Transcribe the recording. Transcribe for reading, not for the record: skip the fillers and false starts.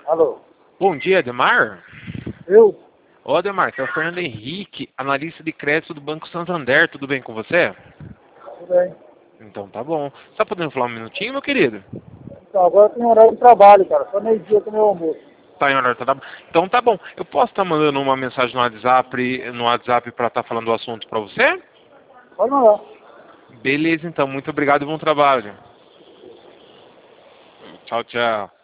Alô? Bom dia, Ademar. Eu? Ô, Ademar, aqui é o Fernando Henrique, analista de crédito do Banco Santander. Tudo bem com você? Tudo bem. Então tá bom. Tá podendo falar um minutinho, meu querido? Então, agora tem horário de trabalho, cara. Só meio-dia com o meu almoço. Tá em hora de trabalho? Então tá bom. Eu posso estar mandando uma mensagem no WhatsApp para estar falando o assunto para você? Pode mandar. Beleza, então. Muito obrigado e bom trabalho. Tchau, tchau.